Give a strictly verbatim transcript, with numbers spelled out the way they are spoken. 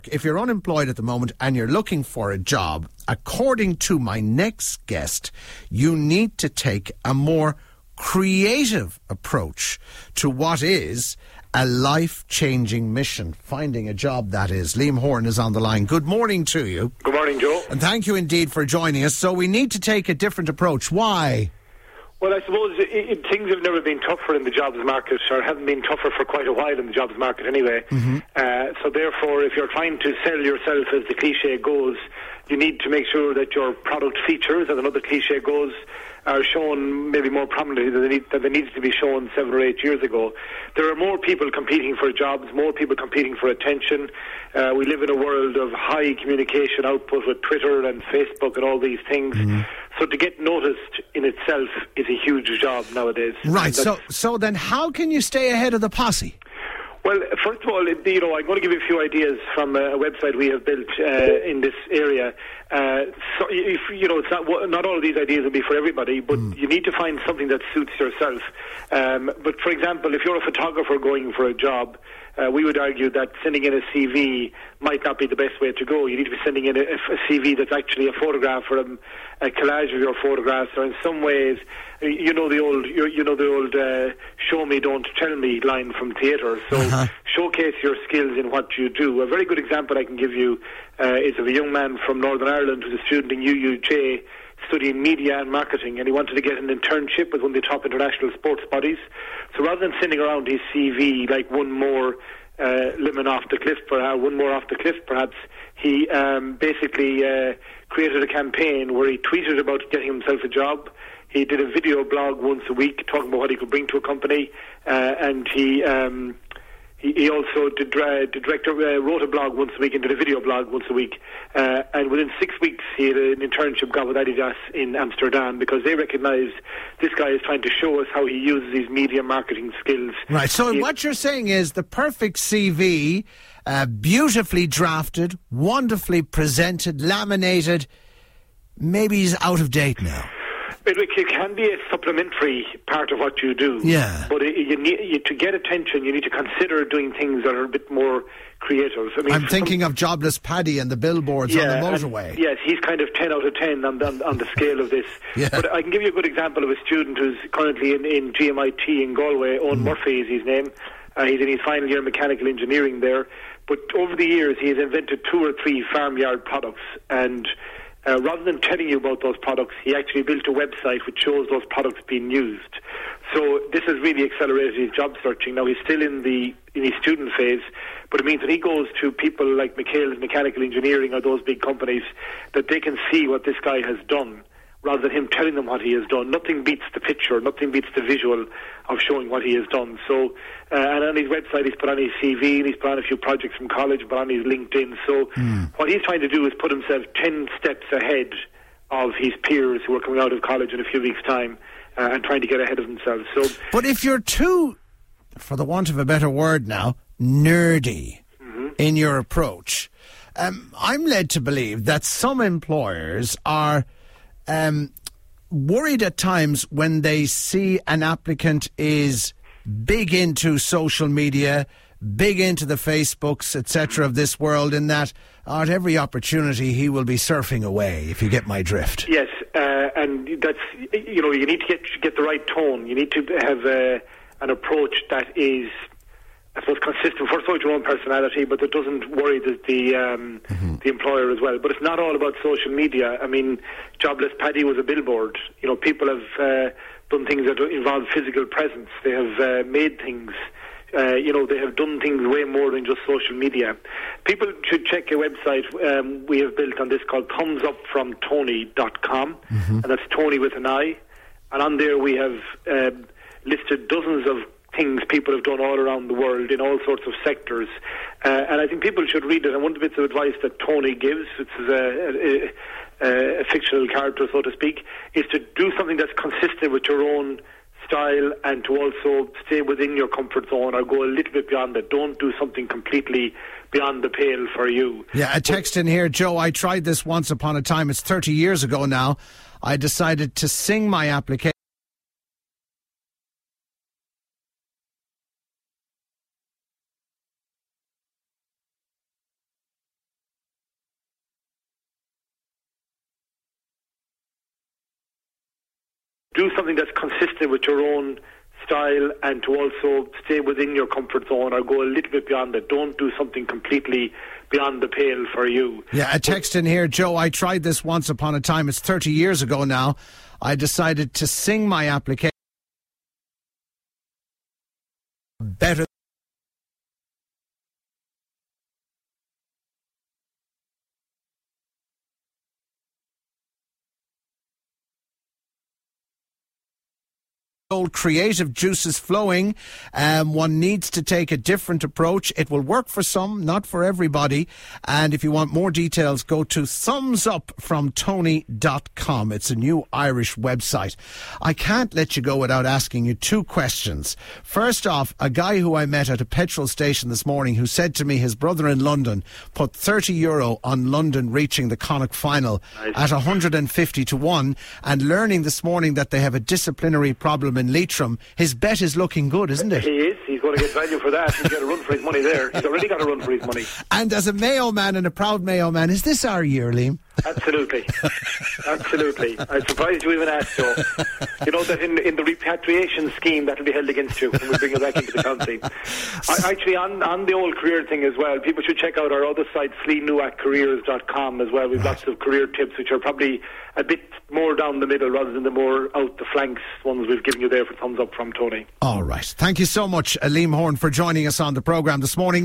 If you're unemployed at the moment and you're looking for a job, according to my next guest, you need to take a more creative approach to what is a life-changing mission. Finding a job, that is. Liam Horan is on the line. Good morning to you. Good morning, Joe. And thank you indeed for joining us. So we need to take a different approach. Why? Well, I suppose it, it, things have never been tougher in the jobs market, or haven't been tougher for quite a while in the jobs market anyway. Mm-hmm. Uh, so therefore, if you're trying to sell yourself, as the cliche goes, you need to make sure that your product features, as another cliche goes, are shown maybe more prominently than they, need, than they needed to be shown seven or eight years ago. There are more people competing for jobs, more people competing for attention. Uh, we live in a world of high communication output with Twitter and Facebook and all these things. Mm-hmm. So to get noticed in itself is a huge job nowadays. Right, so so then how can you stay ahead of the posse? Well, first of all, you know, I'm going to give you a few ideas from a website we have built uh, in this area. Uh, so, if you know, it's not not all of these ideas will be for everybody, but mm. you need to find something that suits yourself. Um, but for example, if you're a photographer going for a job, uh, we would argue that sending in a C V might not be the best way to go. You need to be sending in a, a C V that's actually a photograph or a, a collage of your photographs, or in some ways, you know the old, you, you know the old uh, "show me, don't tell me" line from theatre. So uh-huh. showcase your skills in what you do. A very good example I can give you uh, is of a young man from Northern Ireland who's a student in U U J studying media and marketing, and he wanted to get an internship with one of the top international sports bodies. So rather than sending around his C V like one more uh, lemon off the cliff, perhaps, one more off the cliff, perhaps, he um, basically uh, created a campaign where he tweeted about getting himself a job. He did a video blog once a week talking about what he could bring to a company, uh, and he um, he, he also did, uh, did director, uh, wrote a blog once a week and did a video blog once a week. Uh, and within six weeks, he had an internship got with Adidas in Amsterdam, because they recognised this guy is trying to show us how he uses his media marketing skills. Right, so he, what you're saying is the perfect C V, uh, beautifully drafted, wonderfully presented, laminated, maybe he's out of date now. It, it can be a supplementary part of what you do. Yeah. But it, you need, you, to get attention, you need to consider doing things that are a bit more creative. I mean, I'm thinking some, of Jobless Paddy and the billboards yeah, on the motorway. And, yes, he's kind of ten out of ten on, on, on the scale of this. Yeah. But I can give you a good example of a student who's currently in, in G M I T in Galway. Owen mm. Murphy is his name. Uh, he's in his final year of mechanical engineering there. But over the years, he has invented two or three farmyard products, and Uh, rather than telling you about those products, he actually built a website which shows those products being used. So this has really accelerated his job searching. Now he's still in the in his student phase, but it means when he goes to people like McHale's Mechanical Engineering or those big companies, that they can see what this guy has done, rather than him telling them what he has done. Nothing beats the picture, nothing beats the visual of showing what he has done. So, uh, and on his website he's put on his C V, and he's put on a few projects from college, but on his LinkedIn. So mm. what he's trying to do is put himself ten steps ahead of his peers who are coming out of college in a few weeks' time, uh, and trying to get ahead of themselves. So, but if you're too, for the want of a better word now, nerdy mm-hmm. in your approach, um, I'm led to believe that some employers are Um, worried at times when they see an applicant is big into social media, big into the Facebooks, et cetera of this world, in that at every opportunity he will be surfing away, if you get my drift. Yes, uh, and that's, you know, you need to get get the right tone. You need to have uh, an approach that is, I suppose, consistent, first of all, with your own personality, but that doesn't worry the the, um, mm-hmm. the employer as well. But it's not all about social media. I mean, Jobless Paddy was a billboard. You know, people have uh, done things that involve physical presence. They have uh, made things. Uh, you know, they have done things way more than just social media. People should check a website um, we have built on this called thumbs up from tony dot com, mm-hmm. and that's Tony with an I. And on there we have uh, listed dozens of things people have done all around the world in all sorts of sectors, uh, and I think people should read it. And one of the bits of advice that Tony gives, which is a, a, a, a fictional character, so to speak, is to do something that's consistent with your own style, and to also stay within your comfort zone or go a little bit beyond it. Don't do something completely beyond the pale for you. Yeah, a text in here, Joe, I tried this once upon a time, it's thirty years ago now. I decided to sing my application do something that's consistent with your own style, and to also stay within your comfort zone or go a little bit beyond it. Don't do something completely beyond the pale for you. Yeah, a text in here, Joe, I tried this once upon a time. It's thirty years ago now. I decided to sing my application better. Old creative juices flowing. Um, one needs to take a different approach. It will work for some, not for everybody. And if you want more details, go to thumbs up from tony dot com. It's a new Irish website. I can't let you go without asking you two questions. First off, a guy who I met at a petrol station this morning who said to me his brother in London put thirty euro on London reaching the Connacht final nice. At one hundred fifty to one, and learning this morning that they have a disciplinary problem in Leitrim. His bet is looking good, isn't it? He is. He's going to get value for that. He's got a run for his money there. He's already got a run for his money. And as a Mayo man and a proud Mayo man, is this our year, Liam? Absolutely. Absolutely. I'm surprised you even asked, Joe. You know that in, in the repatriation scheme that will be held against you when we bring you back into the county. I, actually, on, on the old career thing as well, people should check out our other site, slee nuac careers dot com as well. We've right. lots of career tips which are probably a bit more down the middle rather than the more out the flanks ones we've given you there for thumbs up from Tony. All right. Thank you so much, Liam Horan, for joining us on the programme this morning.